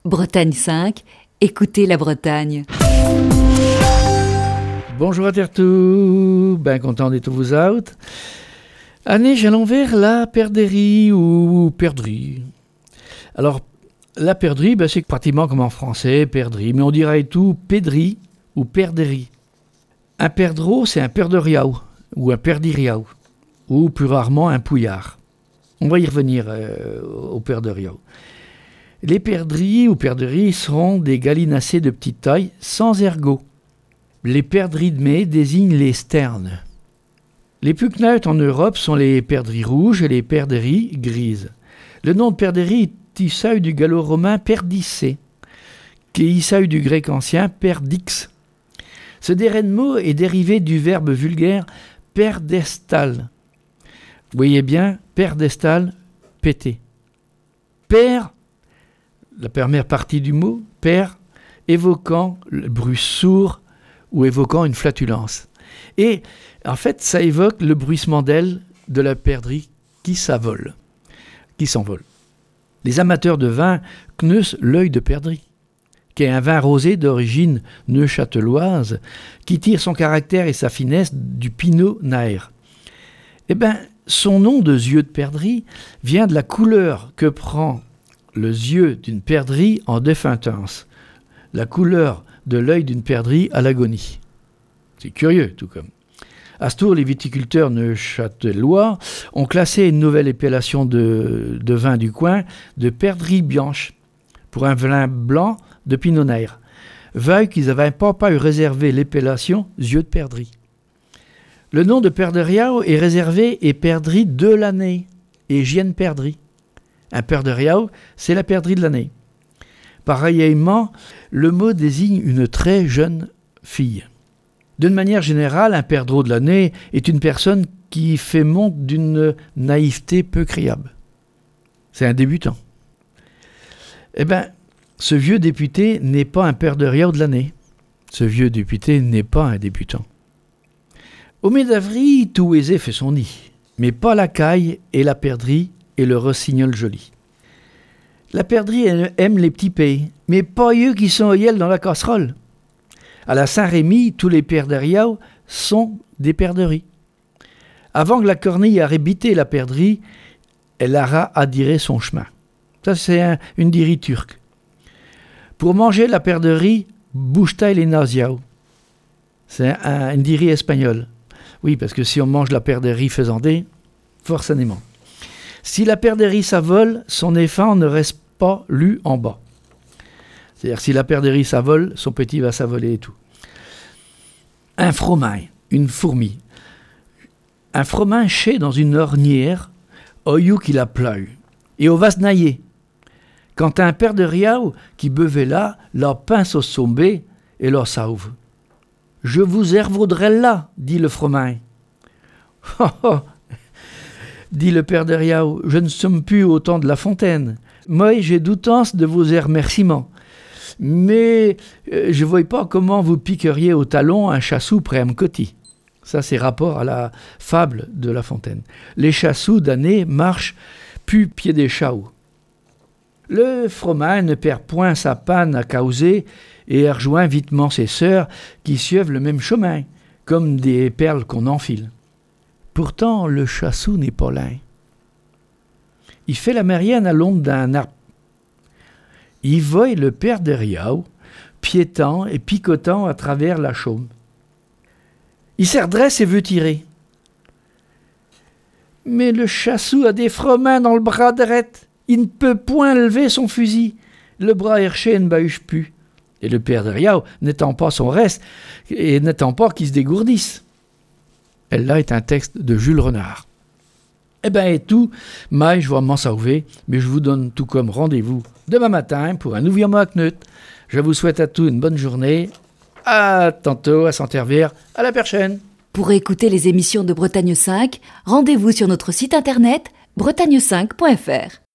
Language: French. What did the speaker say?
Bretagne 5, écoutez la Bretagne. Bonjour à Tertou, ben content d'être vous out. Année, j'allons vers la perdrix ou perdrix. Alors, la perdrix, ben, c'est pratiquement comme en français, perdrix, mais on dirait tout pédri ou perdrix. Un perdreau, c'est un perdriau ou un perdiriau, ou plus rarement un pouillard. On va y revenir au perdriau. Les perdrix ou perdrix seront des gallinacés de petite taille sans ergot. Les perdrix de mai désignent les sternes. Les plus neutres en Europe sont les perdrix rouges et les perdrix grises. Le nom de perdrix est issu du gallo-romain perdicé, qui est issu du grec ancien perdix. Ce dernier mot est dérivé du verbe vulgaire perdestal. Vous voyez bien, perdestal, péter. Per, la première partie du mot, per, évoquant le bruit sourd ou évoquant une flatulence. Et en fait, ça évoque le bruissement d'ailes de la perdrix qui s'envole. Les amateurs de vin connaissent l'œil de perdrix, qui est un vin rosé d'origine neuchâteloise, qui tire son caractère et sa finesse du pinot nair. Eh bien, son nom de yeux de perdrix vient de la couleur que prend le yeux d'une perdrix en défuntance, la couleur de l'œil d'une perdrix à l'agonie. C'est curieux, tout comme. À ce tour, les viticulteurs neuchâtelois ont classé une nouvelle appellation de vin du coin de perdrix blanche pour un vin blanc de pinot nair, veuille qu'ils n'avaient pas eu réservé l'appellation yeux de perdrix. Le nom de perdriau est réservé et perdrix de l'année et gienne perdrix. Un perdriau, c'est la perdrix de l'année. Pareillement, le mot désigne une très jeune fille. D'une manière générale, un perdreau de l'année est une personne qui fait montre d'une naïveté peu criable. C'est un débutant. Eh bien, ce vieux député n'est pas un perdriau de l'année. Ce vieux député n'est pas un débutant. Au mai d'avril, tout aisé fait son nid, mais pas la caille et la perdrix et le rossignol joli. La perdrix aime les petits pays, mais pas eux qui sont au dans la casserole. À la Saint-Rémy, tous les perdriaux sont des perdrix. Avant que la cornille ait bité la perdrix, elle aura adhéré son chemin. Ça, c'est une dirie turque. Pour manger la perdrix, bouge-taille les nasiao. C'est une dirie espagnole. Oui, parce que si on mange la perdrix faisandée, forcément. Si la perdrix s'avole, son éphant ne reste pas lu en bas. C'est-à-dire si la perdrix s'avole, son petit va s'avoler et tout. Un fromain, une fourmi. Un fromain chait dans une ornière, au you qu'il a plu, et au vas nailler. Quand un perdriau qui bevait là, leur pince au sombé et leur sauve. Je vous hervaudrai là, dit le fromain. Oh, oh, dit le perdriau, je ne sommes plus au temps de la fontaine. Moi, j'ai doutance de vos remerciements. Mais je ne vois pas comment vous piqueriez au talon un chassou près un côté. Ça, c'est rapport à la fable de La Fontaine. Les chassous d'année marchent plus pied des chaos. Le fromain ne perd point sa panne à causer et rejoint vitement ses sœurs qui suivent le même chemin, comme des perles qu'on enfile. Pourtant, le chassou n'est pas lin. Il fait la mérienne à l'ombre d'un arbre. Il voit le perdriau piétant et picotant à travers la chaume. Il se redresse et veut tirer. Mais le chassou a des fromins dans le bras droit. Il ne peut point lever son fusil. Le bras herché ne bahuche plus. Et le perdriau, n'étant pas son reste, et n'étant pas qu'il se dégourdisse. Elle là est un texte de Jules Renard. Eh bien, et tout, mais je vais m'en sauver, mais je vous donne tout comme rendez-vous demain matin pour un nouveau mois Knut. Je vous souhaite à tous une bonne journée. À tantôt, à Saint-Hervère, à la prochaine. Pour écouter les émissions de Bretagne 5, rendez-vous sur notre site internet bretagne5.fr.